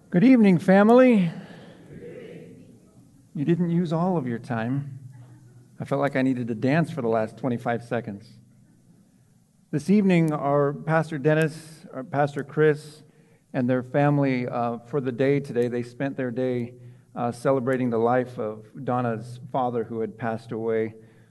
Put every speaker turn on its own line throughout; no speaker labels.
Good evening, family. You didn't use all of your time. I felt like I needed to dance for the last 25 seconds. This evening, our Pastor Dennis, our Pastor Chris, and their family for the day today, they spent their day celebrating the life of Donna's father who had passed away.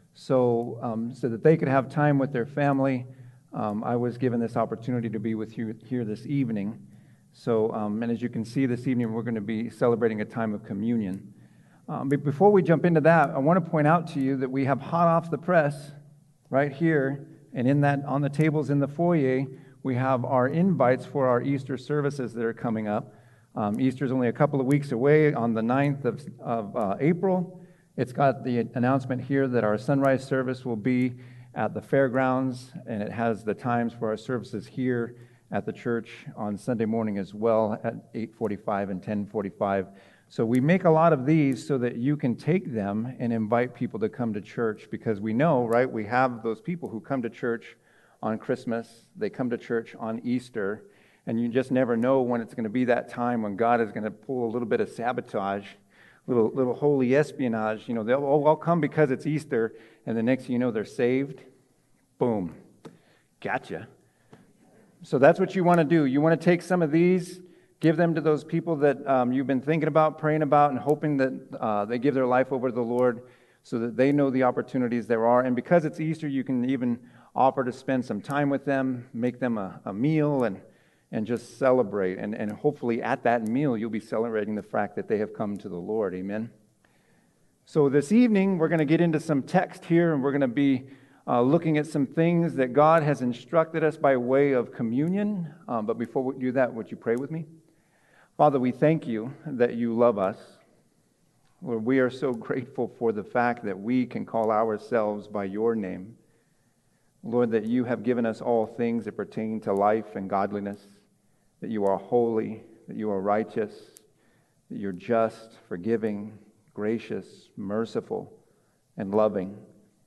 So that they could have time with their family, I was given this opportunity to be with you here this evening. So, and as you can see this evening, we're going to be celebrating a time of communion. But before we jump into that, I want to point out to you that we have hot off the press right here, and in that on the tables in the foyer, we have our invites for our Easter services that are coming up. Easter is only a couple of weeks away on the 9th of April. It's got the announcement here that our sunrise service will be at the fairgrounds, and it has the times for our services here at the church on Sunday morning as well at 8:45 and 10:45. So we make a lot of these so that you can take them and invite people to come to church, because we know, right, we have those people who come to church on Christmas, they come to church on Easter, and you just never know when it's going to be that time when God is going to pull a little bit of sabotage, little holy espionage. You know, they'll all come because it's Easter, and the next thing you know, they're saved. Boom. Gotcha. So that's what you want to do. You want to take some of these, give them to those people that you've been thinking about, praying about, and hoping that they give their life over to the Lord so that they know the opportunities there are. And because it's Easter, you can even offer to spend some time with them, make them a meal, and just celebrate. And hopefully at that meal, you'll be celebrating the fact that they have come to the Lord. Amen. So this evening, we're going to get into some text here, and we're going to be looking at some things that God has instructed us by way of communion. But before we do that, would you pray with me? Father, we thank you that you love us. Lord, we are so grateful for the fact that we can call ourselves by your name. Lord, that you have given us all things that pertain to life and godliness, that you are holy, that you are righteous, that you're just, forgiving, gracious, merciful, and loving.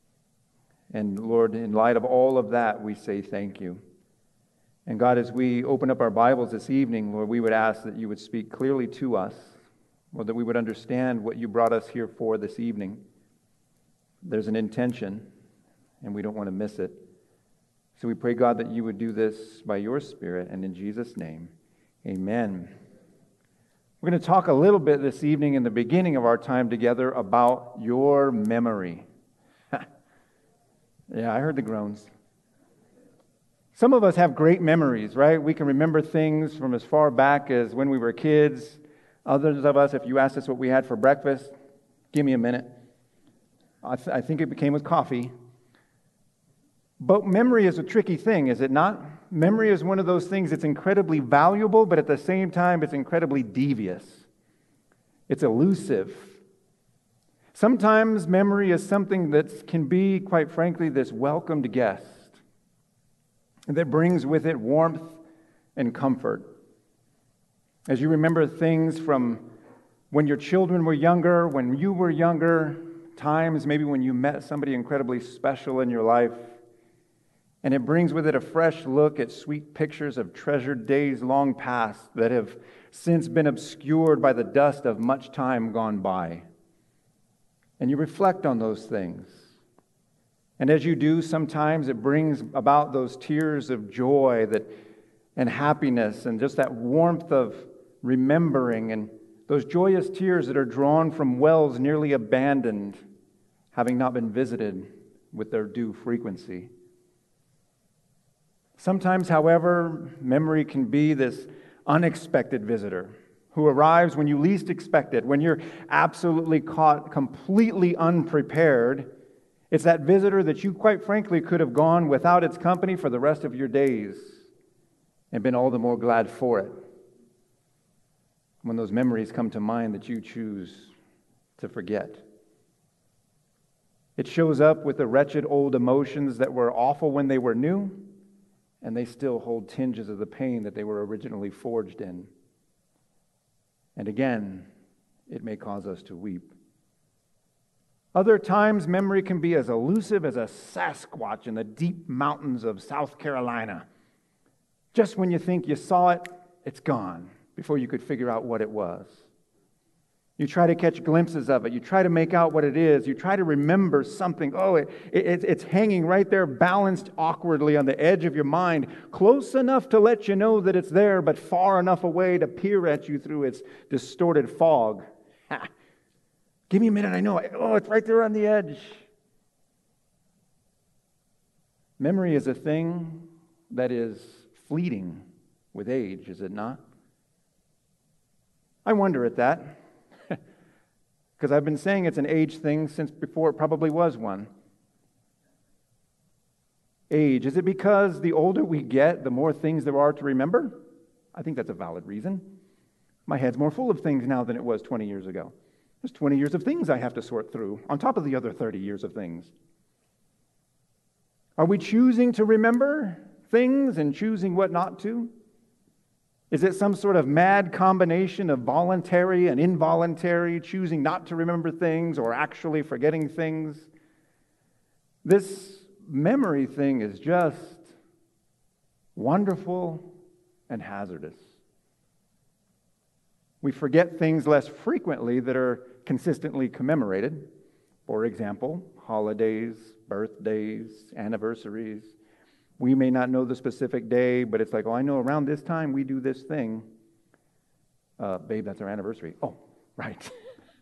And Lord, in light of all of that, we say thank you. And God, as we open up our Bibles this evening, Lord, we would ask that you would speak clearly to us, Lord, that we would understand what you brought us here for this evening. There's an intention, and we don't want to miss it. So we pray, God, that you would do this by your Spirit, and in Jesus' name, amen. We're going to talk a little bit this evening in the beginning of our time together about your memory. Yeah, I heard the groans. Some of us have great memories, right? We can remember things from as far back as when we were kids. Others of us, if you asked us what we had for breakfast, give me a minute. I think it became with coffee. But memory is a tricky thing, is it not? Memory is one of those things that's incredibly valuable, but at the same time, it's incredibly devious. It's elusive. Sometimes memory is something that can be, quite frankly, this welcomed guest that brings with it warmth and comfort. As you remember things from when your children were younger, when you were younger, times maybe when you met somebody incredibly special in your life, and it brings with it a fresh look at sweet pictures of treasured days long past that have since been obscured by the dust of much time gone by. And you reflect on those things. And as you do, sometimes it brings about those tears of joy and happiness and just that warmth of remembering, and those joyous tears that are drawn from wells nearly abandoned, having not been visited with their due frequency. Sometimes, however, memory can be this unexpected visitor who arrives when you least expect it, when you're absolutely caught completely unprepared. It's that visitor that you, quite frankly, could have gone without its company for the rest of your days and been all the more glad for it. When those memories come to mind that you choose to forget. It shows up with the wretched old emotions that were awful when they were new, and they still hold tinges of the pain that they were originally forged in. And again, it may cause us to weep. Other times, memory can be as elusive as a Sasquatch in the deep mountains of South Carolina. Just when you think you saw it, it's gone, before you could figure out what it was. You try to catch glimpses of it. You try to make out what it is. You try to remember something. Oh, it's hanging right there, balanced awkwardly on the edge of your mind, close enough to let you know that it's there, but far enough away to peer at you through its distorted fog. Ha. Give me a minute, I know. Oh, it's right there on the edge. Memory is a thing that is fleeting with age, is it not? I wonder at that. Because I've been saying it's an age thing since before it probably was one. Age. Is it because the older we get, the more things there are to remember? I think that's a valid reason. My head's more full of things now than it was 20 years ago. There's 20 years of things I have to sort through, on top of the other 30 years of things. Are we choosing to remember things and choosing what not to? Is it some sort of mad combination of voluntary and involuntary, choosing not to remember things or actually forgetting things? This memory thing is just wonderful and hazardous. We forget things less frequently that are consistently commemorated. For example, holidays, birthdays, anniversaries. We may not know the specific day, but it's like, oh, I know around this time we do this thing. Babe, that's our anniversary. Oh, right.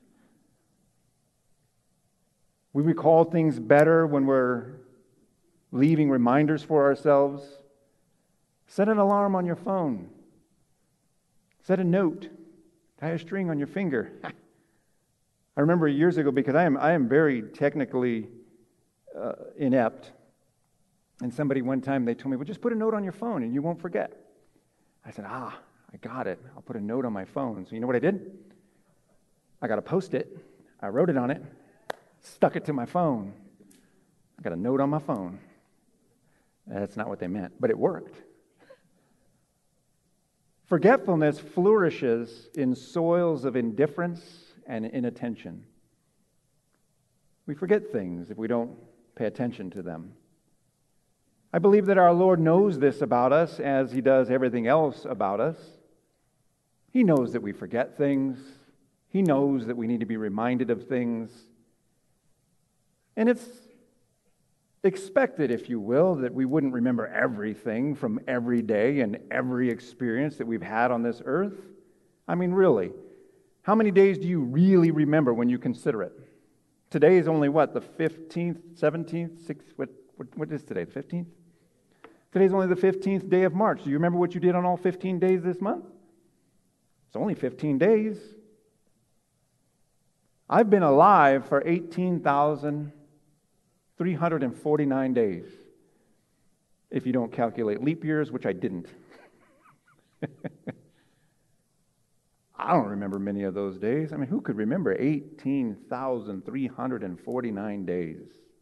We recall things better when we're leaving reminders for ourselves. Set an alarm on your phone. Set a note. Tie a string on your finger. I remember years ago, because I am very technically inept. And somebody one time, they told me, well, just put a note on your phone and you won't forget. I said, I got it. I'll put a note on my phone. So you know what I did? I got a Post-it. I wrote it on it, stuck it to my phone. I got a note on my phone. That's not what they meant, but it worked. Forgetfulness flourishes in soils of indifference and inattention. We forget things if we don't pay attention to them. I believe that our Lord knows this about us as He does everything else about us. He knows that we forget things. He knows that we need to be reminded of things. And it's expected, if you will, that we wouldn't remember everything from every day and every experience that we've had on this earth. I mean, really, how many days do you really remember when you consider it? Today is only what, the 15th, 17th, 6th, what is today, the 15th? Today's only the 15th day of March. Do you remember what you did on all 15 days this month? It's only 15 days. I've been alive for 18,349 days, if you don't calculate leap years, which I didn't. I don't remember many of those days. I mean, who could remember 18,349 days?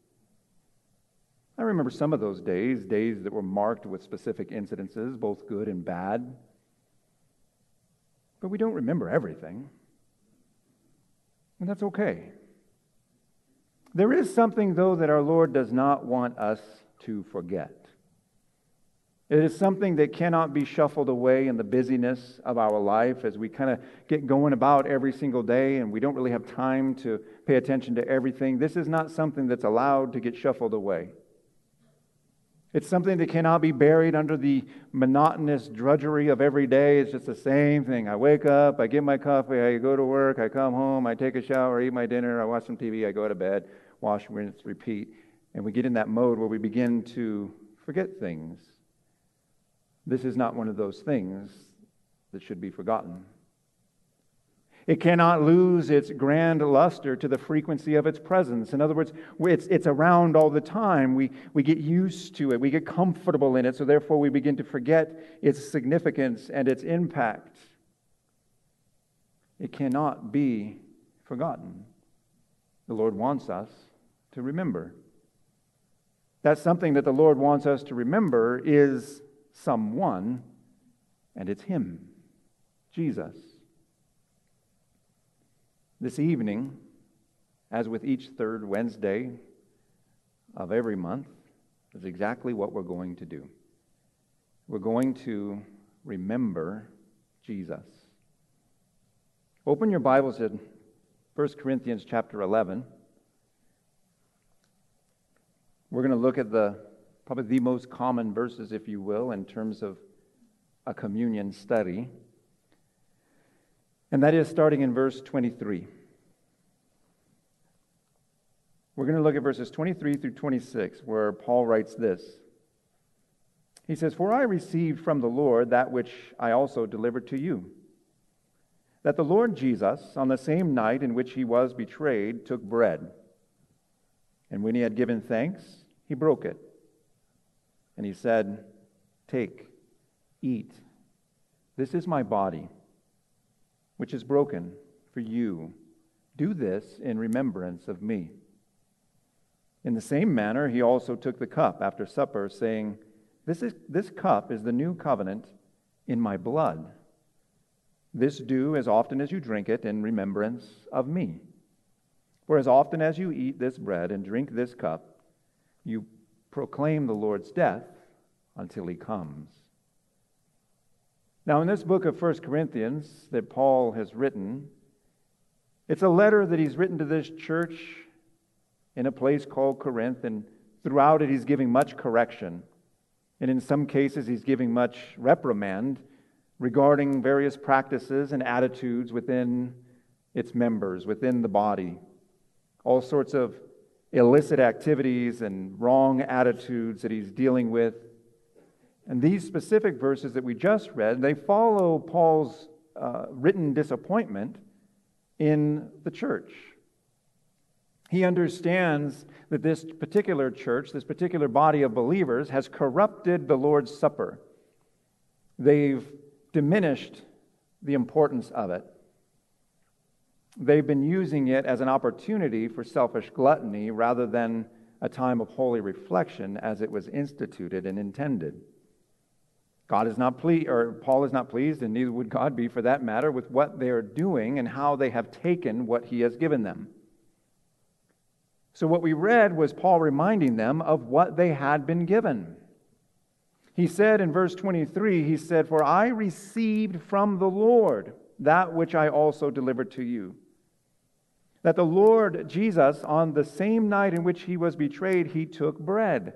I remember some of those days that were marked with specific incidences, both good and bad. But we don't remember everything. And that's okay. There is something, though, that our Lord does not want us to forget. It is something that cannot be shuffled away in the busyness of our life as we kind of get going about every single day and we don't really have time to pay attention to everything. This is not something that's allowed to get shuffled away. It's something that cannot be buried under the monotonous drudgery of every day. It's just the same thing. I wake up, I get my coffee, I go to work, I come home, I take a shower, I eat my dinner, I watch some TV, I go to bed, wash, rinse, repeat. And we get in that mode where we begin to forget things. This is not one of those things that should be forgotten. It cannot lose its grand luster to the frequency of its presence. In other words, it's around all the time. We get used to it. We get comfortable in it. So therefore, we begin to forget its significance and its impact. It cannot be forgotten. The Lord wants us to remember. That's something that the Lord wants us to remember is someone, and it's Him, Jesus. This evening, as with each third Wednesday of every month, is exactly what we're going to do. We're going to remember Jesus. Open your Bibles in 1 Corinthians chapter 11. We're going to look at probably the most common verses, if you will, in terms of a communion study. And that is starting in verse 23. We're going to look at verses 23 through 26, where Paul writes this. He says, "For I received from the Lord that which I also delivered to you, that the Lord Jesus, on the same night in which he was betrayed, took bread. And when he had given thanks, he broke it. And he said, 'Take, eat. This is my body, which is broken for you. Do this in remembrance of me.' In the same manner, he also took the cup after supper, saying, 'This cup is the new covenant in my blood. This do as often as you drink it in remembrance of me. For as often as you eat this bread and drink this cup, you proclaim the Lord's death until he comes.'" Now, in this book of 1 Corinthians that Paul has written, it's a letter that he's written to this church in a place called Corinth, and throughout it he's giving much correction. And in some cases he's giving much reprimand regarding various practices and attitudes within its members, within the body. All sorts of illicit activities and wrong attitudes that he's dealing with. And these specific verses that we just read, they follow Paul's written disappointment in the church. He understands that this particular church, this particular body of believers, has corrupted the Lord's Supper. They've diminished the importance of it. They've been using it as an opportunity for selfish gluttony rather than a time of holy reflection as it was instituted and intended. God is not pleased, or Paul is not pleased, and neither would God be for that matter, with what they are doing and how they have taken what he has given them. So what we read was Paul reminding them of what they had been given. He said in verse 23, he said, "For I received from the Lord that which I also delivered to you. That the Lord Jesus, on the same night in which he was betrayed, he took bread."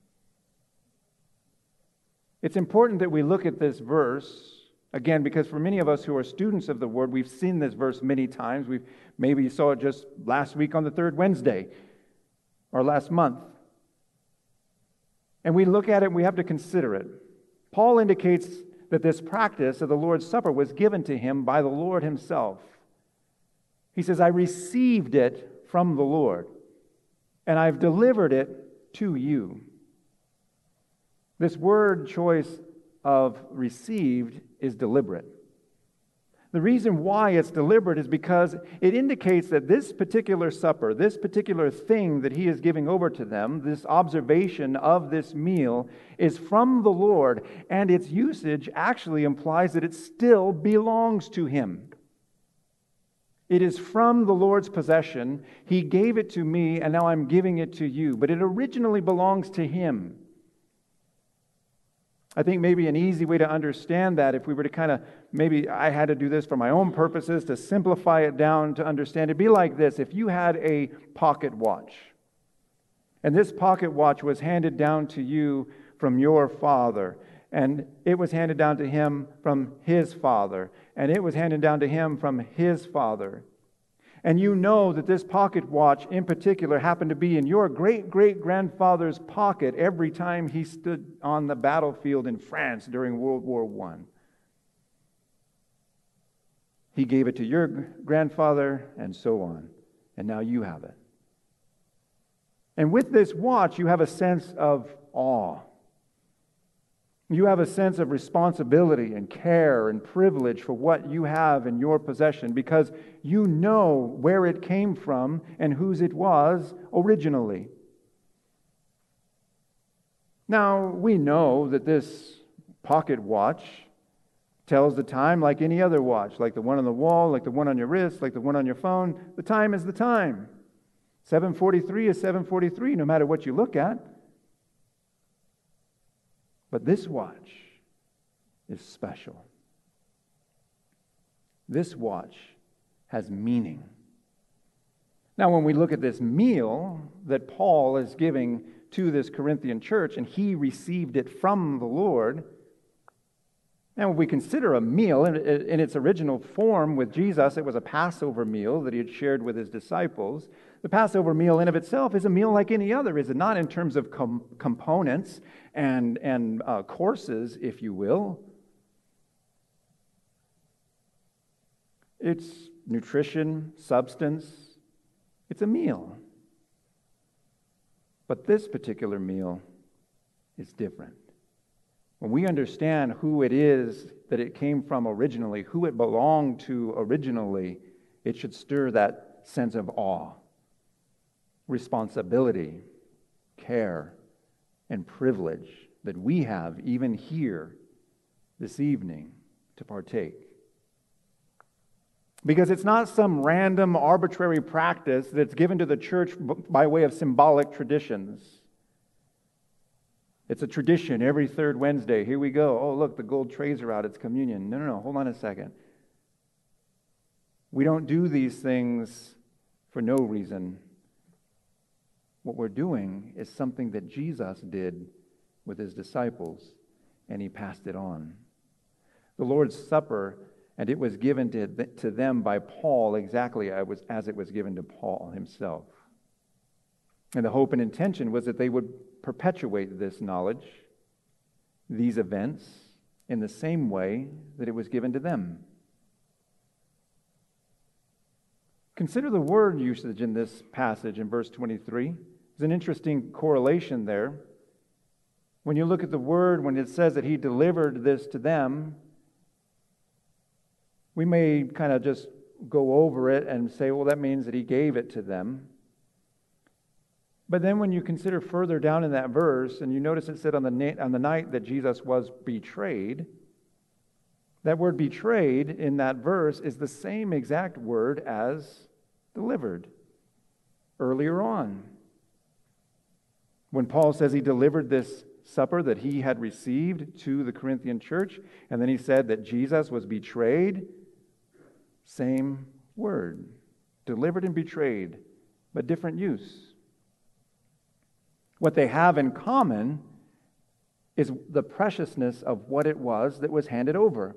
It's important that we look at this verse, again, because for many of us who are students of the Word, we've seen this verse many times. Maybe saw it just last week on the third Wednesday, or last month. And we look at it and we have to consider it. Paul indicates that this practice of the Lord's Supper was given to him by the Lord himself. He says, "I received it from the Lord, and I've delivered it to you." This word choice of received is deliberate. The reason why it's deliberate is because it indicates that this particular supper, this particular thing that he is giving over to them, this observation of this meal, is from the Lord, and its usage actually implies that it still belongs to him. It is from the Lord's possession. He gave it to me, and now I'm giving it to you. But it originally belongs to him. I think maybe an easy way to understand that, if we were to maybe I had to do this for my own purposes to simplify it down to understand, it'd be like this. If you had a pocket watch, and this pocket watch was handed down to you from your father, and it was handed down to him from his father, and it was handed down to him from his father, and you know that this pocket watch in particular happened to be in your great-great-grandfather's pocket every time he stood on the battlefield in France during World War I. He gave it to your grandfather, and so on. And now you have it. And with this watch, you have a sense of awe. You have a sense of responsibility and care and privilege for what you have in your possession because you know where it came from and whose it was originally. Now, we know that this pocket watch tells the time like any other watch, like the one on the wall, like the one on your wrist, like the one on your phone. The time is the time. 7:43 is 7:43, no matter what you look at. But this watch is special. This watch has meaning. Now, when we look at this meal that Paul is giving to this Corinthian church, and he received it from the Lord, and when we consider a meal in its original form with Jesus, it was a Passover meal that he had shared with his disciples. The Passover meal in of itself is a meal like any other, is it not, in terms of components and courses, if you will? It's nutrition, substance. It's a meal. But this particular meal is different. When we understand who it is that it came from originally, who it belonged to originally, it should stir that sense of awe, responsibility, care, and privilege that we have even here this evening to partake. Because it's not some random, arbitrary practice that's given to the church by way of symbolic traditions. It's a tradition every third Wednesday. Here we go. Oh, look, the gold trays are out. It's communion. No. Hold on a second. We don't do these things for no reason. What we're doing is something that Jesus did with his disciples, and he passed it on. The Lord's Supper, and it was given to them by Paul exactly as it was given to Paul himself. And the hope and intention was that they would perpetuate this knowledge, these events, in the same way that it was given to them. Consider the word usage in this passage in verse 23. There's an interesting correlation there. When you look at the word, when it says that he delivered this to them, we may kind of just go over it and say, well, that means that he gave it to them. But then when you consider further down in that verse, and you notice it said on the night that Jesus was betrayed, that word betrayed in that verse is the same exact word as delivered earlier on. When Paul says he delivered this supper that he had received to the Corinthian church, and then he said that Jesus was betrayed, same word. Delivered and betrayed, but different use. What they have in common is the preciousness of what it was that was handed over.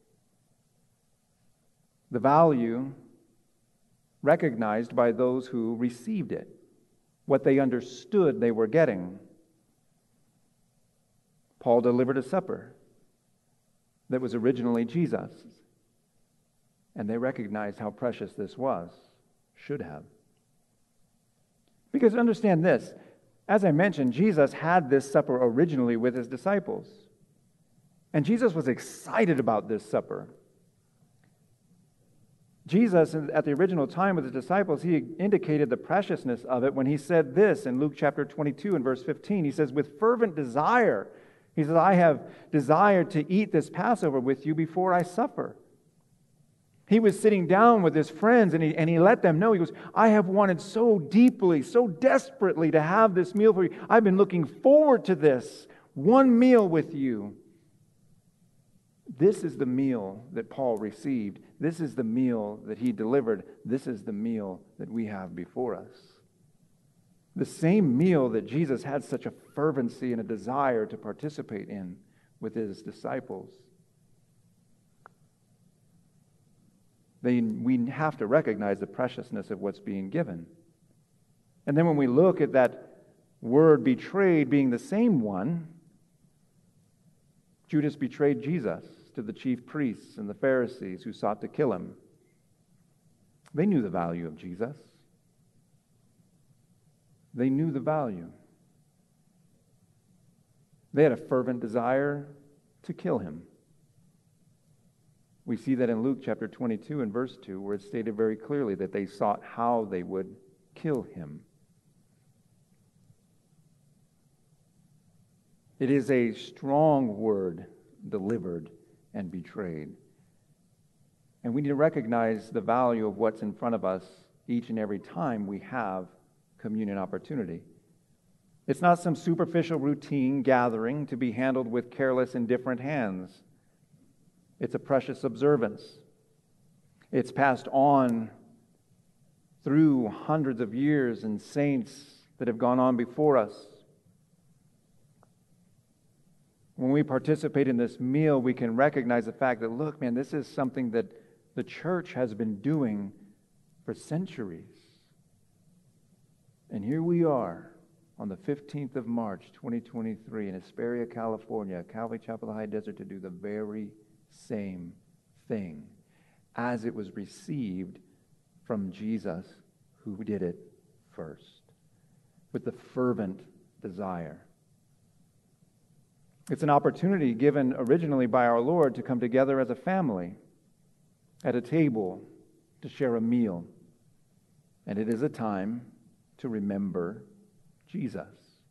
The value recognized by those who received it. What they understood they were getting. Paul delivered a supper that was originally Jesus. And they recognized how precious this was. Should have. Because understand this. As I mentioned, Jesus had this supper originally with his disciples. And Jesus was excited about this supper. Jesus, at the original time with his disciples, he indicated the preciousness of it when he said this in Luke chapter 22 and verse 15. He says, with fervent desire, he says, I have desired to eat this Passover with you before I suffer. He was sitting down with his friends and he let them know. He goes, I have wanted so deeply, so desperately to have this meal for you. I've been looking forward to this one meal with you. This is the meal that Paul received. This is the meal that he delivered. This is the meal that we have before us. The same meal that Jesus had such a fervency and a desire to participate in with his disciples. We have to recognize the preciousness of what's being given. And then when we look at that word betrayed being the same one, Judas betrayed Jesus to the chief priests and the Pharisees who sought to kill him. They knew the value of Jesus. They knew the value. They had a fervent desire to kill him. We see that in Luke chapter 22 and verse 2, where it's stated very clearly that they sought how they would kill him. It is a strong word, delivered and betrayed. And we need to recognize the value of what's in front of us each and every time we have communion opportunity. It's not some superficial routine gathering to be handled with careless, indifferent hands. It's a precious observance. It's passed on through hundreds of years and saints that have gone on before us. When we participate in this meal, we can recognize the fact that, look, man, this is something that the church has been doing for centuries. And here we are on the 15th of March, 2023, in Hesperia, California, Calvary Chapel, High Desert, to do the very same thing as it was received from Jesus, who did it first, with the fervent desire. It's an opportunity given originally by our Lord to come together as a family at a table to share a meal. And it is a time to remember Jesus.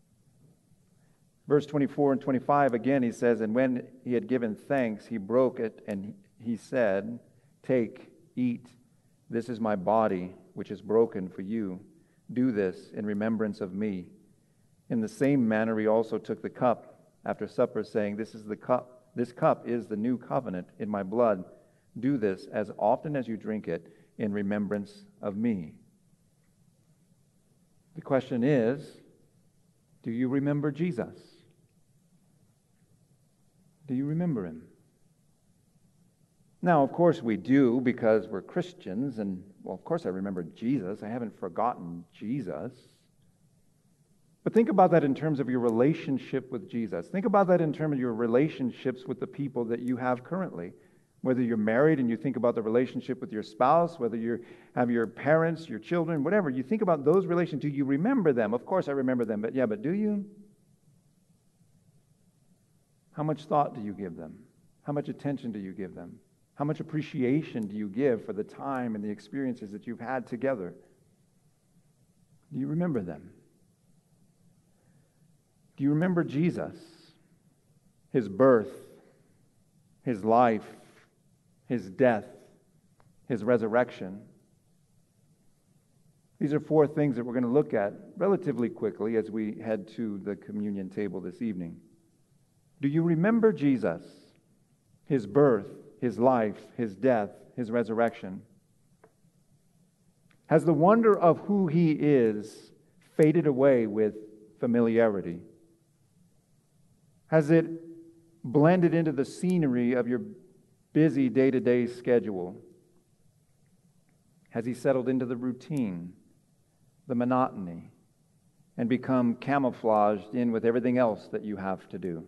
Verse 24 and 25, again, he says, "And when he had given thanks, he broke it, and he said, 'Take, eat, this is my body, which is broken for you. Do this in remembrance of me.' In the same manner he also took the cup after supper, saying, 'This cup is the new covenant in my blood. Do this as often as you drink it in remembrance of me.'" The question is, do you remember Jesus? Do you remember him? Now, of course we do, because we're Christians, and, well, of course I remember Jesus. I haven't forgotten Jesus. But think about that in terms of your relationship with Jesus. Think about that in terms of your relationships with the people that you have currently. Whether you're married and you think about the relationship with your spouse, whether you have your parents, your children, whatever, you think about those relations. Do you remember them? Of course I remember them, but do you? How much thought do you give them? How much attention do you give them? How much appreciation do you give for the time and the experiences that you've had together? Do you remember them? Do you remember Jesus? His birth, his life, his death, his resurrection. These are four things that we're going to look at relatively quickly as we head to the communion table this evening. Do you remember Jesus, his birth, his life, his death, his resurrection? Has the wonder of who he is faded away with familiarity? Has it blended into the scenery of your busy day-to-day schedule? Has he settled into the routine, the monotony, and become camouflaged in with everything else that you have to do?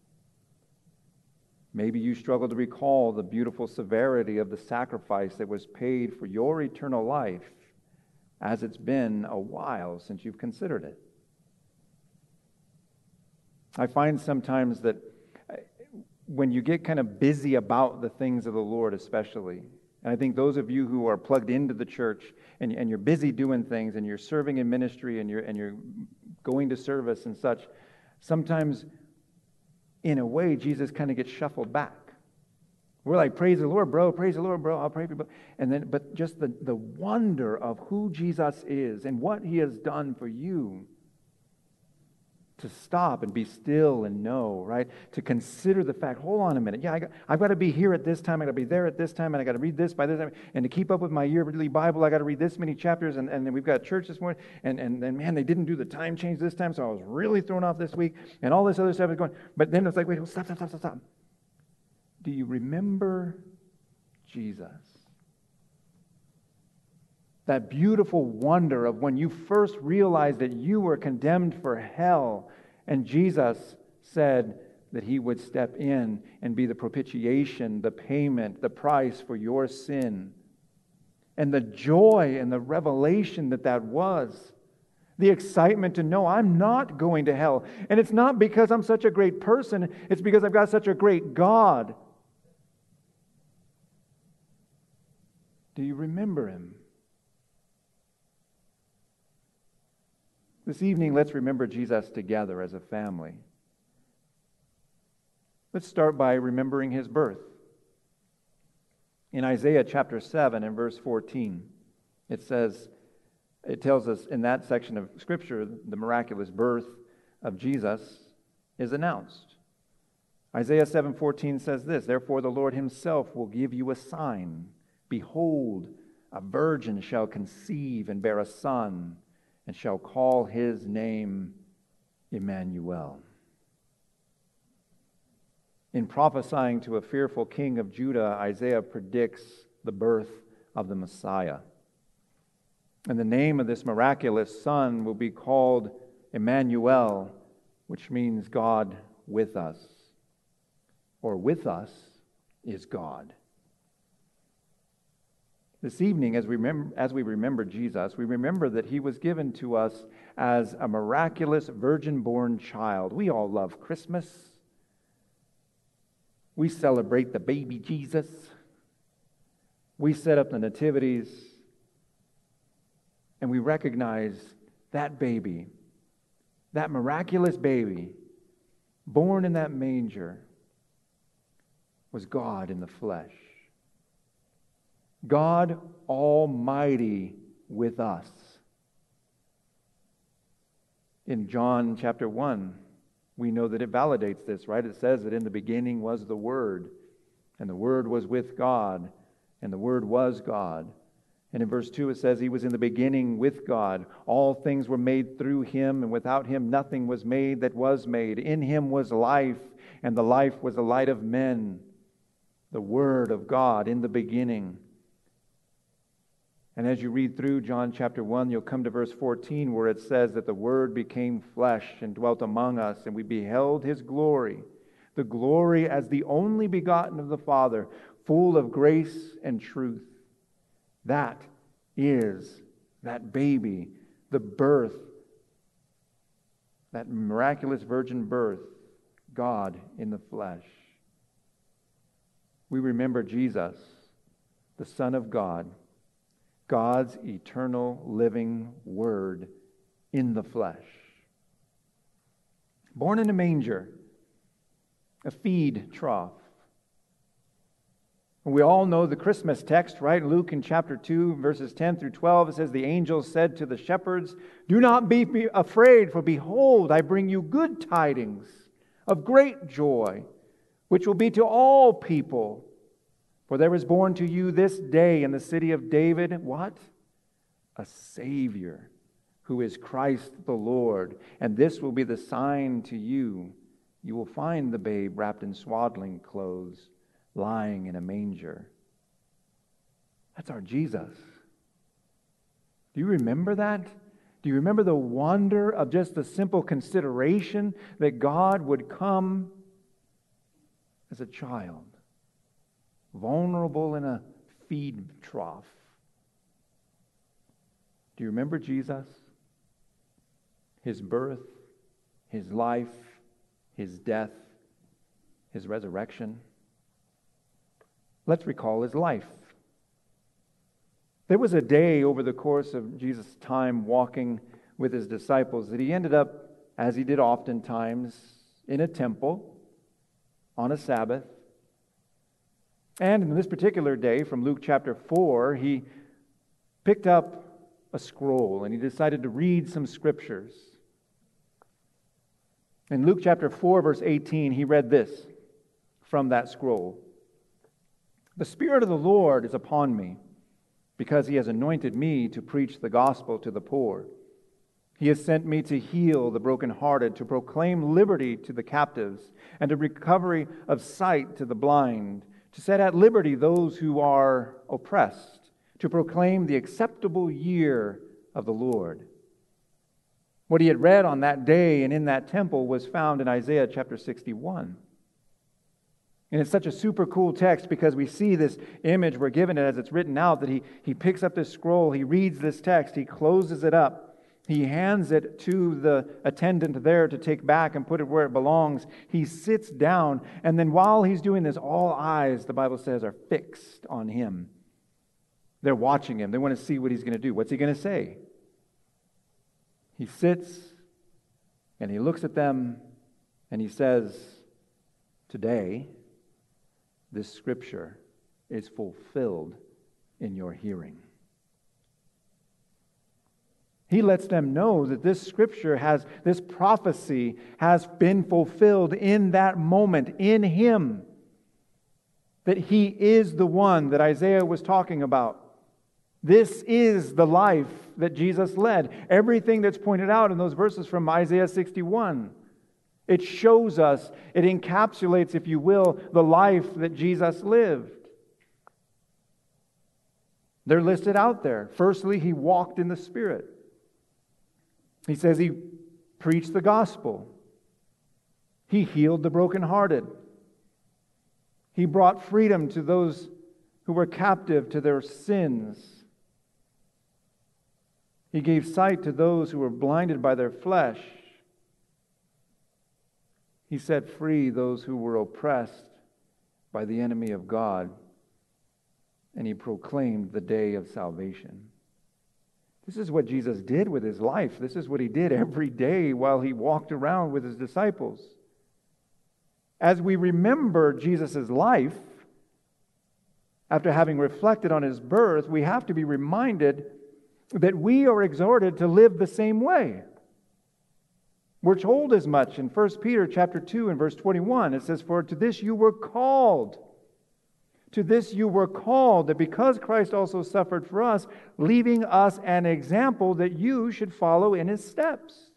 Maybe you struggle to recall the beautiful severity of the sacrifice that was paid for your eternal life, as it's been a while since you've considered it. I find sometimes that when you get kind of busy about the things of the Lord especially, and I think those of you who are plugged into the church and you're busy doing things and you're serving in ministry and you're going to service and such, sometimes in a way Jesus kind of gets shuffled back. We're like, praise the Lord, bro, I'll pray for you. But just the wonder of who Jesus is and what he has done for you, to stop and be still and know, right? To consider the fact, hold on a minute. Yeah, I've got to be here at this time. I've got to be there at this time. And I got to read this by this time. And to keep up with my yearly Bible, I got to read this many chapters. And then we've got church this morning. And then, man, they didn't do the time change this time. So I was really thrown off this week. And all this other stuff is going. But then it's like, wait, stop. Do you remember Jesus? That beautiful wonder of when you first realized that you were condemned for hell, and Jesus said that he would step in and be the propitiation, the payment, the price for your sin. And the joy and the revelation that was. The excitement to know I'm not going to hell. And it's not because I'm such a great person, it's because I've got such a great God. Do you remember him? This evening, let's remember Jesus together as a family. Let's start by remembering his birth. In Isaiah chapter 7 and verse 14, it tells us in that section of Scripture, the miraculous birth of Jesus is announced. Isaiah 7:14 says this, "Therefore the Lord himself will give you a sign. Behold, a virgin shall conceive and bear a son, and shall call his name Emmanuel. In prophesying to a fearful king of Judah, Isaiah predicts the birth of the Messiah. And the name of this miraculous son will be called Emmanuel, which means God with us, or with us is God. This evening, as we remember Jesus, we remember that he was given to us as a miraculous virgin-born child. We all love Christmas. We celebrate the baby Jesus. We set up the nativities, and we recognize that baby, that miraculous baby, born in that manger, was God in the flesh. God Almighty with us. In John chapter 1, we know that it validates this, right? It says that in the beginning was the Word, and the Word was with God, and the Word was God. And in verse 2 it says, He was in the beginning with God. All things were made through Him, and without Him nothing was made that was made. In Him was life, and the life was the light of men. The Word of God in the beginning. And as you read through John chapter 1, you'll come to verse 14 where it says that the Word became flesh and dwelt among us, and we beheld His glory, the glory as the only begotten of the Father, full of grace and truth. That is that baby, the birth, that miraculous virgin birth, God in the flesh. We remember Jesus, the Son of God, God's eternal living Word in the flesh. Born in a manger, a feed trough. We all know the Christmas text, right? Luke in chapter 2, verses 10 through 12, it says, The angels said to the shepherds, Do not be afraid, for behold, I bring you good tidings of great joy, which will be to all people. For there is born to you this day in the city of David, what? A Savior, who is Christ the Lord. And this will be the sign to you. You will find the babe wrapped in swaddling clothes, lying in a manger. That's our Jesus. Do you remember that? Do you remember the wonder of just the simple consideration that God would come as a child? Vulnerable in a feed trough. Do you remember Jesus? His birth, His life, His death, His resurrection. Let's recall His life. There was a day over the course of Jesus' time walking with His disciples that He ended up, as He did oftentimes, in a temple on a Sabbath. And in this particular day, from Luke chapter 4, He picked up a scroll and He decided to read some scriptures. In Luke chapter 4, verse 18, He read this from that scroll. The Spirit of the Lord is upon me, because He has anointed me to preach the gospel to the poor. He has sent me to heal the brokenhearted, to proclaim liberty to the captives, and a recovery of sight to the blind, to set at liberty those who are oppressed, to proclaim the acceptable year of the Lord. What He had read on that day and in that temple was found in Isaiah chapter 61. And it's such a super cool text because we see this image, we're given it as it's written out, that he picks up this scroll, he reads this text, he closes it up, he hands it to the attendant there to take back and put it where it belongs. He sits down, and then while he's doing this, all eyes, the Bible says, are fixed on Him. They're watching Him. They want to see what He's going to do. What's He going to say? He sits, and He looks at them, and He says, Today, this scripture is fulfilled in your hearing. He lets them know that this scripture this prophecy has been fulfilled in that moment, in Him. that He is the one that Isaiah was talking about. This is the life that Jesus led. Everything that's pointed out in those verses from Isaiah 61. It shows us, it encapsulates, if you will, the life that Jesus lived. They're listed out there. Firstly, He walked in the Spirit. He says He preached the gospel. He healed the brokenhearted. He brought freedom to those who were captive to their sins. He gave sight to those who were blinded by their flesh. He set free those who were oppressed by the enemy of God. And He proclaimed the day of salvation. This is what Jesus did with His life. This is what He did every day while He walked around with His disciples. As we remember Jesus' life, after having reflected on His birth, we have to be reminded that we are exhorted to live the same way. We're told as much in 1 Peter chapter 2 and verse 21. It says, "For to this you were called. To this you were called, that because Christ also suffered for us, leaving us an example that you should follow in His steps."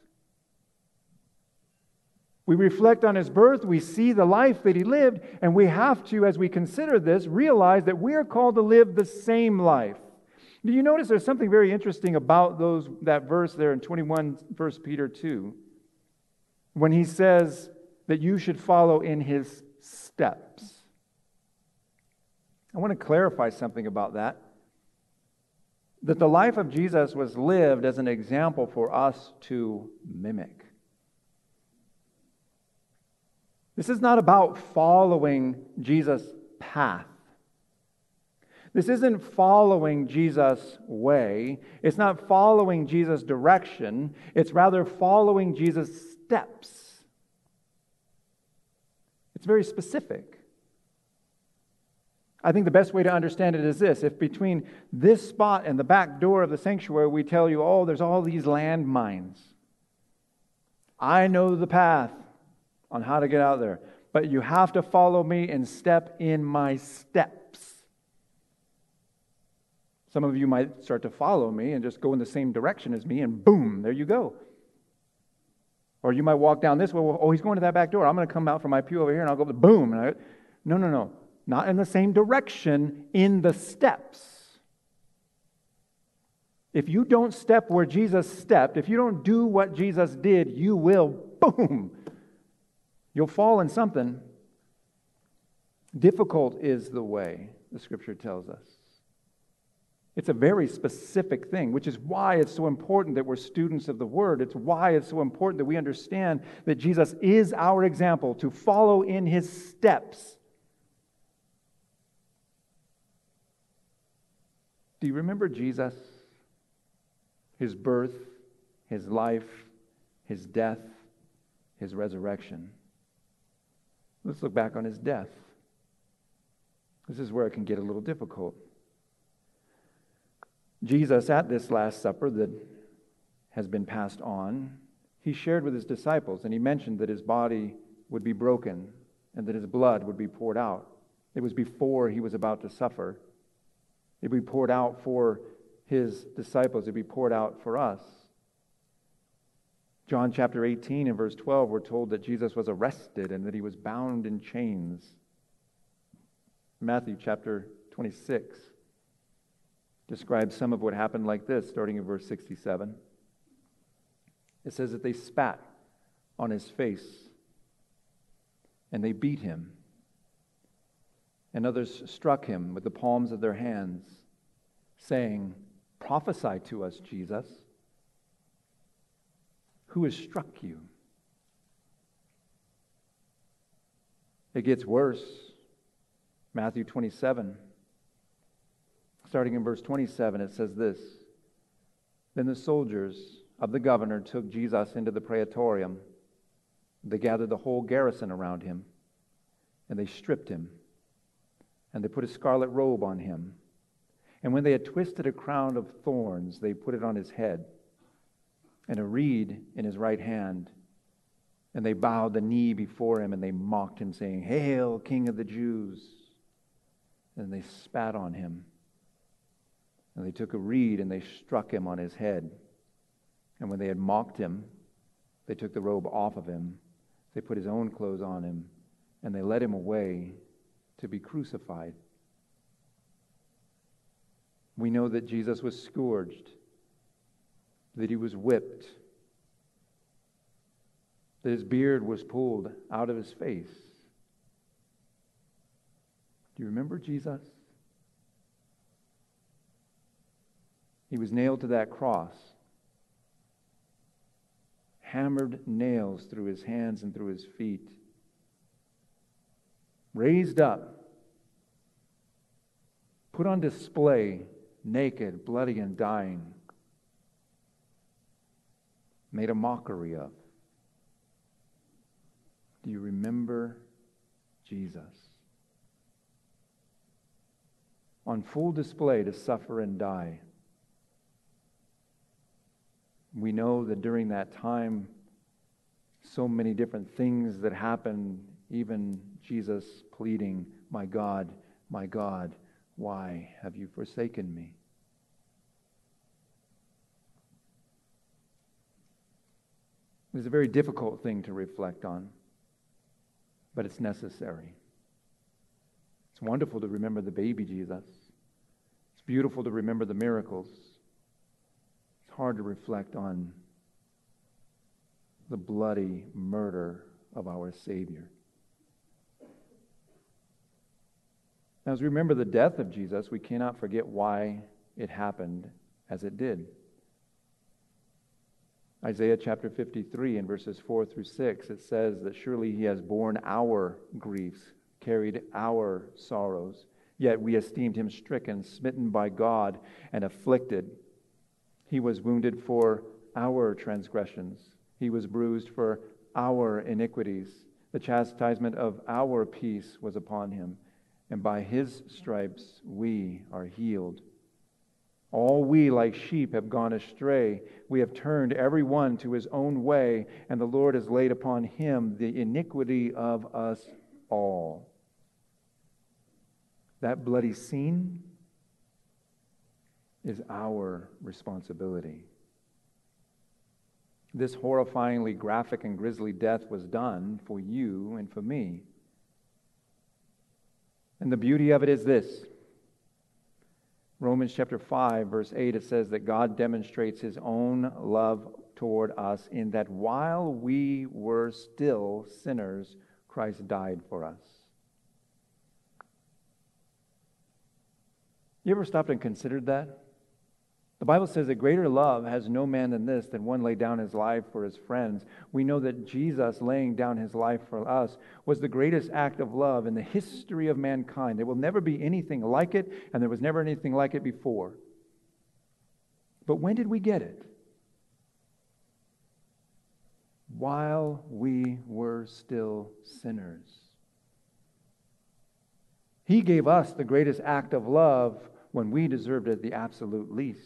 We reflect on His birth, we see the life that He lived, and we have to, as we consider this, realize that we are called to live the same life. Do you notice there's something very interesting about that verse there in 21, 1 Peter 2, when he says that you should follow in His steps? I want to clarify something about that. That the life of Jesus was lived as an example for us to mimic. This is not about following Jesus' path. This isn't following Jesus' way. It's not following Jesus' direction. It's rather following Jesus' steps. It's very specific. I think the best way to understand it is this. If between this spot and the back door of the sanctuary we tell you, oh, there's all these landmines. I know the path on how to get out there, but you have to follow me and step in my steps. Some of you might start to follow me and just go in the same direction as me, and boom, there you go. Or you might walk down this way. Well, oh, he's going to that back door. I'm going to come out from my pew over here, and I'll go, boom. No. Not in the same direction, in the steps. If you don't step where Jesus stepped, if you don't do what Jesus did, you will, boom, you'll fall in something. Difficult is the way, the Scripture tells us. It's a very specific thing, which is why it's so important that we're students of the Word. It's why it's so important that we understand that Jesus is our example, to follow in His steps. Do you remember Jesus? His birth, His life, His death, His resurrection. Let's look back on His death. This is where it can get a little difficult. Jesus, at this Last Supper that has been passed on, He shared with His disciples, and He mentioned that His body would be broken and that His blood would be poured out. It was before He was about to suffer. It would be poured out for His disciples. It would be poured out for us. John chapter 18 and verse 12, we're told that Jesus was arrested and that He was bound in chains. Matthew chapter 26 describes some of what happened like this, starting in verse 67. It says that they spat on His face and they beat Him. And others struck Him with the palms of their hands, saying, "Prophesy to us, Jesus. Who has struck you?" It gets worse. Matthew 27. Starting in verse 27, it says this: Then the soldiers of the governor took Jesus into the praetorium. They gathered the whole garrison around Him, and they stripped Him. And they put a scarlet robe on Him. And when they had twisted a crown of thorns, they put it on His head, and a reed in His right hand. And they bowed the knee before Him, and they mocked Him, saying, "Hail, King of the Jews!" and they spat on him. And they took a reed and they struck him on his head. And when they had mocked him, they took the robe off of him. They put his own clothes on him, and they led him away to be crucified. We know that Jesus was scourged, that he was whipped, that his beard was pulled out of his face. Do you remember Jesus? He was nailed to that cross, hammered nails through his hands and through his feet, raised up, put on display, naked, bloody, and dying, made a mockery of. Do you remember Jesus? On full display to suffer and die. We know that during that time, so many different things that happened, even Jesus pleading, my God, why have you forsaken me?" It was a very difficult thing to reflect on, but it's necessary. It's wonderful to remember the baby Jesus. It's beautiful to remember the miracles. It's hard to reflect on the bloody murder of our Savior. Now, as we remember the death of Jesus, we cannot forget why it happened as it did. Isaiah chapter 53 in verses 4 through 6, it says that surely he has borne our griefs, carried our sorrows, yet we esteemed him stricken, smitten by God, and afflicted. He was wounded for our transgressions. He was bruised for our iniquities. The chastisement of our peace was upon him, and by his stripes we are healed. All we like sheep have gone astray. We have turned every one to his own way, and the Lord has laid upon him the iniquity of us all. That bloody scene is our responsibility. This horrifyingly graphic and grisly death was done for you and for me. And the beauty of it is this. Romans chapter 5, verse 8, it says that God demonstrates his own love toward us in that while we were still sinners, Christ died for us. You ever stopped and considered that? The Bible says that greater love has no man than this, than one lay down his life for his friends. We know that Jesus laying down his life for us was the greatest act of love in the history of mankind. There will never be anything like it, and there was never anything like it before. But when did we get it? While we were still sinners. He gave us the greatest act of love when we deserved it the absolute least.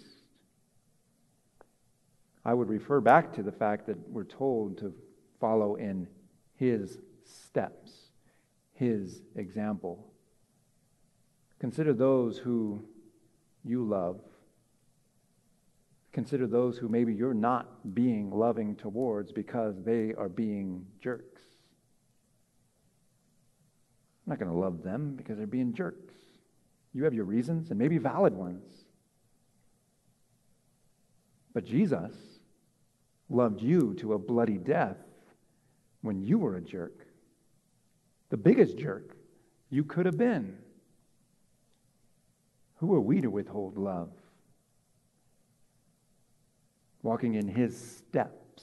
I would refer back to the fact that we're told to follow in his steps, his example. Consider those who you love. Consider those who maybe you're not being loving towards because they are being jerks. I'm not going to love them because they're being jerks. You have your reasons, and maybe valid ones. But Jesus loved you to a bloody death when you were a jerk. The biggest jerk you could have been. Who are we to withhold love? Walking in his steps.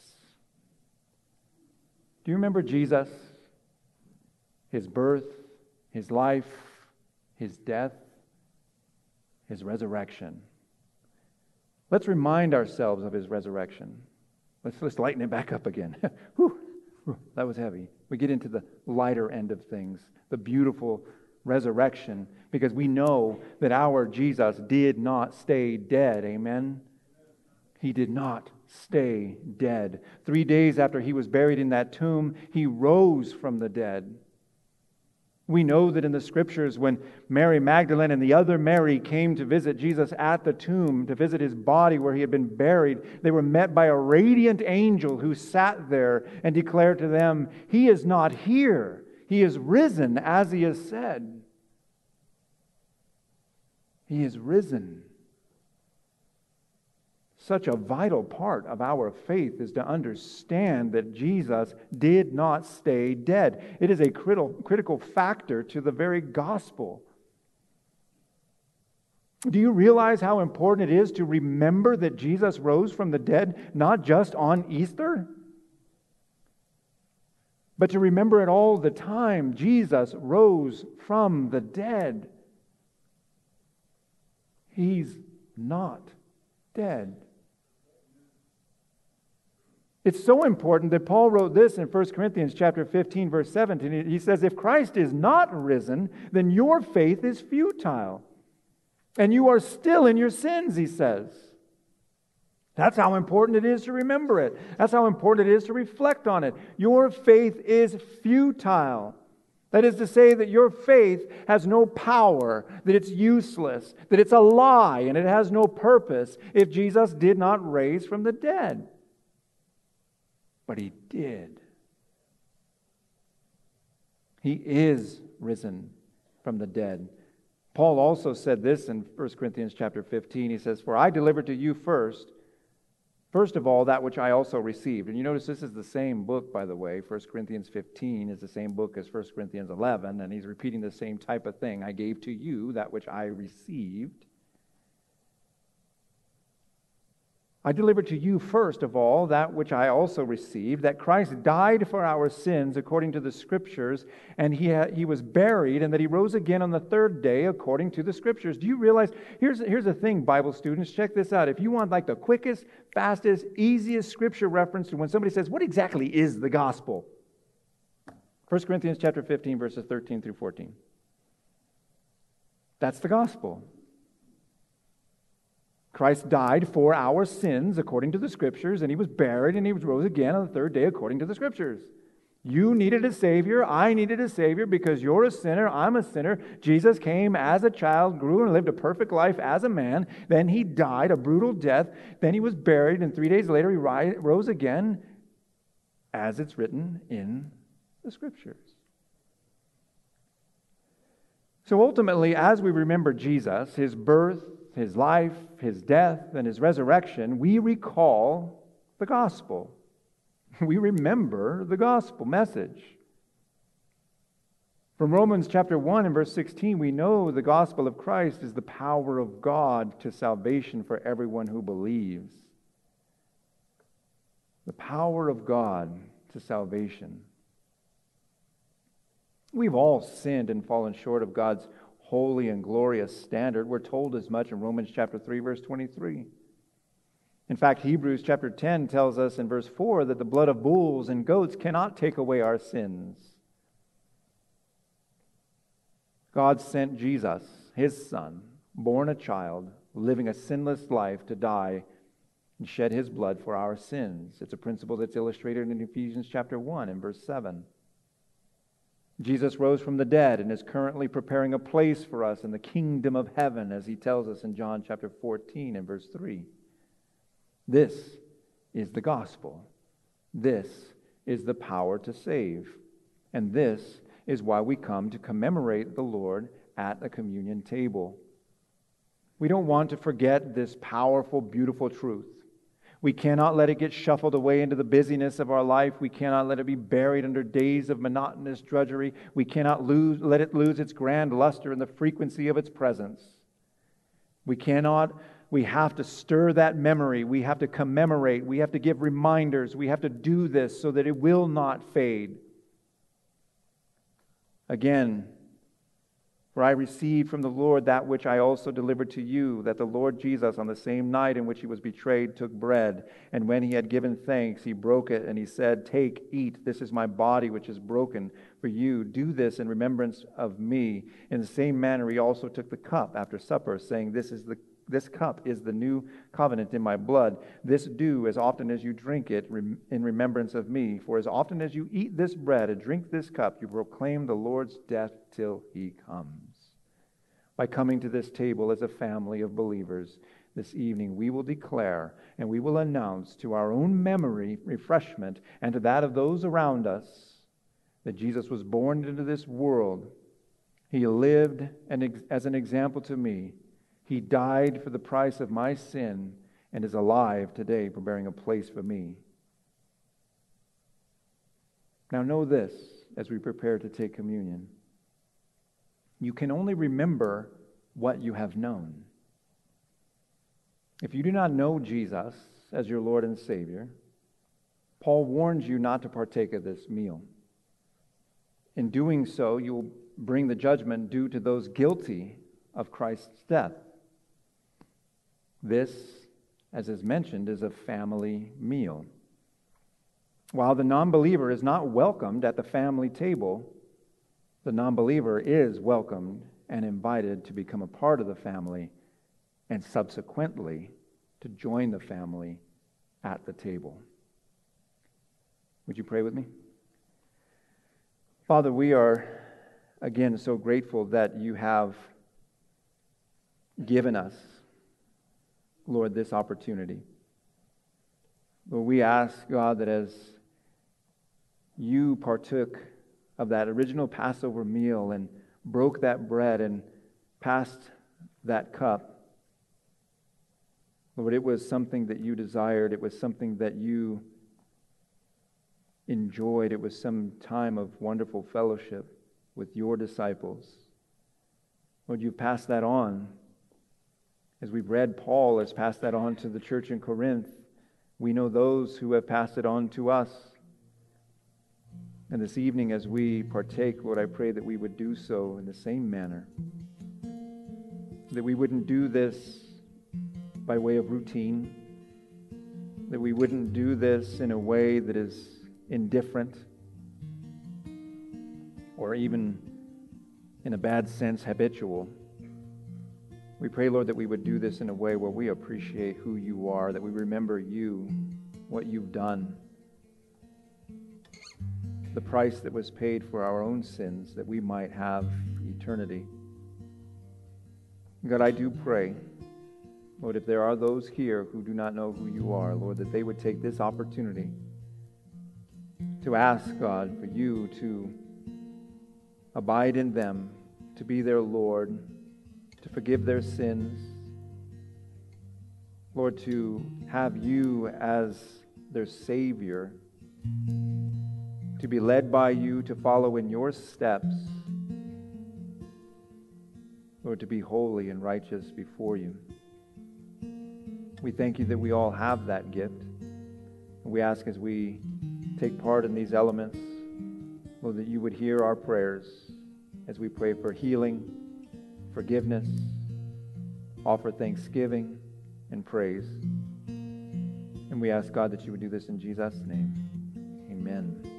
Do you remember Jesus? His birth, his life, his death, his resurrection. Let's remind ourselves of his resurrection. Let's lighten it back up again. Whew, that was heavy. We get into the lighter end of things, the beautiful resurrection, because we know that our Jesus did not stay dead. Amen? He did not stay dead. 3 days after he was buried in that tomb, he rose from the dead. We know that in the Scriptures, when Mary Magdalene and the other Mary came to visit Jesus at the tomb, to visit his body where he had been buried, they were met by a radiant angel who sat there and declared to them, "He is not here. He is risen, as he has said." He is risen. Such a vital part of our faith is to understand that Jesus did not stay dead. It is a critical factor to the very gospel. Do you realize how important it is to remember that Jesus rose from the dead, not just on Easter, but to remember it all the time? Jesus rose from the dead. He's not dead. It's so important that Paul wrote this in 1 Corinthians chapter 15, verse 17. He says, "If Christ is not risen, then your faith is futile. And you are still in your sins," he says. That's how important it is to remember it. That's how important it is to reflect on it. Your faith is futile. That is to say that your faith has no power, that it's useless, that it's a lie, and it has no purpose if Jesus did not raise from the dead. But he did. He is risen from the dead. Paul also said this in 1 Corinthians chapter 15. He says, "For I delivered to you first of all, that which I also received." And you notice this is the same book, by the way. 1 Corinthians 15 is the same book as 1 Corinthians 11, and he's repeating the same type of thing. "I gave to you that which I received." "I delivered to you first of all that which I also received, that Christ died for our sins according to the Scriptures, and he was buried, and that he rose again on the third day according to the Scriptures." Do you realize, here's the thing, Bible students, check this out. If you want like the quickest, fastest, easiest Scripture reference to when somebody says, what exactly is the gospel? 1 Corinthians chapter 15, verses 13 through 14. That's the gospel. Christ died for our sins according to the Scriptures, and he was buried, and he rose again on the third day according to the Scriptures. You needed a Savior. I needed a Savior because you're a sinner. I'm a sinner. Jesus came as a child, grew and lived a perfect life as a man. Then he died a brutal death. Then he was buried, and 3 days later he rose again, as it's written in the Scriptures. So ultimately, as we remember Jesus, his birth, his life, his death, and his resurrection, we recall the gospel. We remember the gospel message. From Romans chapter 1 and verse 16, we know the gospel of Christ is the power of God to salvation for everyone who believes. The power of God to salvation. We've all sinned and fallen short of God's holy and glorious standard. We're told as much in Romans chapter 3, verse 23. In fact, Hebrews chapter 10 tells us in verse 4 that the blood of bulls and goats cannot take away our sins. God sent Jesus, his Son, born a child, living a sinless life, to die and shed his blood for our sins. It's a principle that's illustrated in Ephesians chapter 1 and verse 7. Jesus rose from the dead and is currently preparing a place for us in the kingdom of heaven, as he tells us in John chapter 14 and verse 3. This is the gospel. This is the power to save. And this is why we come to commemorate the Lord at a communion table. We don't want to forget this powerful, beautiful truth. We cannot let it get shuffled away into the busyness of our life. We cannot let it be buried under days of monotonous drudgery. We cannot let it lose its grand luster in the frequency of its presence. We have to stir that memory. We have to commemorate. We have to give reminders. We have to do this so that it will not fade. Again, "For I received from the Lord that which I also delivered to you, that the Lord Jesus, on the same night in which he was betrayed, took bread, and when he had given thanks, he broke it, and he said, 'Take, eat, this is my body which is broken for you. Do this in remembrance of me.' In the same manner he also took the cup after supper, saying, 'This is the This cup is the new covenant in my blood. This do as often as you drink it in remembrance of me. For as often as you eat this bread and drink this cup, you proclaim the Lord's death till he comes. By coming to this table as a family of believers this evening, we will declare and we will announce to our own memory refreshment and to that of those around us that Jesus was born into this world. He lived as an example to me. He died for the price of my sin and is alive today, preparing a place for me. Now know this as we prepare to take communion. You can only remember what you have known. If you do not know Jesus as your Lord and Savior, Paul warns you not to partake of this meal. In doing so, you will bring the judgment due to those guilty of Christ's death. This, as is mentioned, is a family meal. While the non-believer is not welcomed at the family table, the non-believer is welcomed and invited to become a part of the family and subsequently to join the family at the table. Would you pray with me? Father, we are again so grateful that you have given us, Lord, this opportunity. Lord, we ask, God, that as you partook of that original Passover meal and broke that bread and passed that cup, Lord, it was something that you desired. It was something that you enjoyed. It was some time of wonderful fellowship with your disciples. Lord, you passed that on. As we've read, Paul has passed that on to the church in Corinth. We know those who have passed it on to us. And this evening, as we partake, Lord, I pray that we would do so in the same manner. That we wouldn't do this by way of routine. That we wouldn't do this in a way that is indifferent or even, in a bad sense, habitual. We pray, Lord, that we would do this in a way where we appreciate who you are, that we remember you, what you've done, the price that was paid for our own sins, that we might have eternity. God, I do pray, Lord, if there are those here who do not know who you are, Lord, that they would take this opportunity to ask, God, for you to abide in them, to be their Lord, to forgive their sins, Lord, to have you as their Savior, to be led by you, to follow in your steps, Lord, to be holy and righteous before you. We thank you that we all have that gift. And we ask as we take part in these elements, Lord, that you would hear our prayers as we pray for healing, forgiveness, offer thanksgiving and praise. And we ask, God, that you would do this in Jesus' name. Amen.